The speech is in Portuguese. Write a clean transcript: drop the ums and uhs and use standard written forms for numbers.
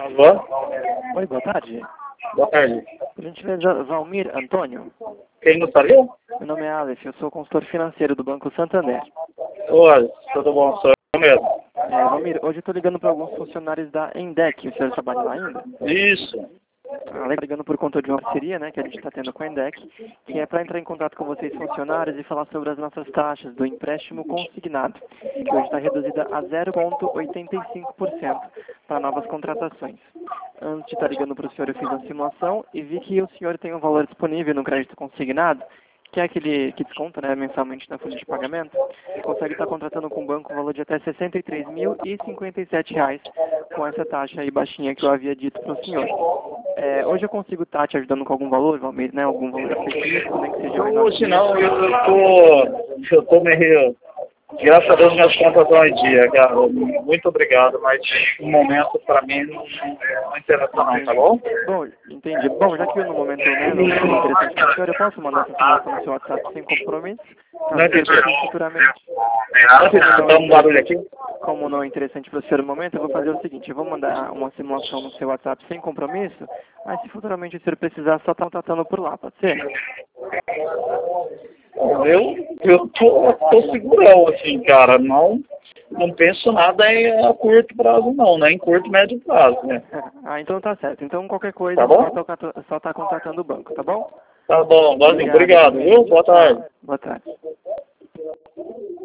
Alô? Oi, boa tarde. Boa tarde. Por gentileza, Valmir Antônio. Quem gostaria? Meu nome é Aleph, eu sou consultor financeiro do Banco Santander. Oi, tudo bom? Sou eu mesmo. Valmir, hoje eu estou ligando para alguns funcionários da Endec. O senhor trabalha lá ainda? Isso. Ligando por conta de uma parceria, né, que a gente está tendo com a Endec, que é para entrar em contato com vocês funcionários e falar sobre as nossas taxas do empréstimo consignado, que hoje está reduzida a 0,85% para novas contratações. Antes de estar ligando para o senhor, eu fiz uma simulação e vi que o senhor tem um valor disponível no crédito consignado, que é aquele que desconta, né, mensalmente na folha de pagamento, e consegue estar contratando com o banco um valor de até R$ 63.057 com essa taxa aí baixinha que eu havia dito para o senhor. Hoje eu consigo estar te ajudando com algum valor, Valmir, né? Algum valor específico, nem que seja menor. Hoje não, eu tô meio... Graças a Deus minhas contas estão em dia, cara. Muito obrigado, mas no momento pra mim não interessa não, tá bom? Bom, entendi. Bom, já que no momento, né, não é interessante para o senhor, eu posso mandar essa informação no seu WhatsApp sem compromisso? Não entendi. Futuramente. Dá um barulho aqui. Como não é interessante para o senhor no momento, eu vou fazer o seguinte, eu vou mandar uma simulação no seu WhatsApp sem compromisso, mas se futuramente o senhor precisar, só tá contatando por lá, pode ser? Eu tô segurão, assim, cara. Não penso nada a curto prazo, não, né? Em curto e médio prazo, né? Então tá certo. Então qualquer coisa, Tá bom? só tá contatando o banco, tá bom? Tá bom, obrigado, viu? Boa tarde. Boa tarde.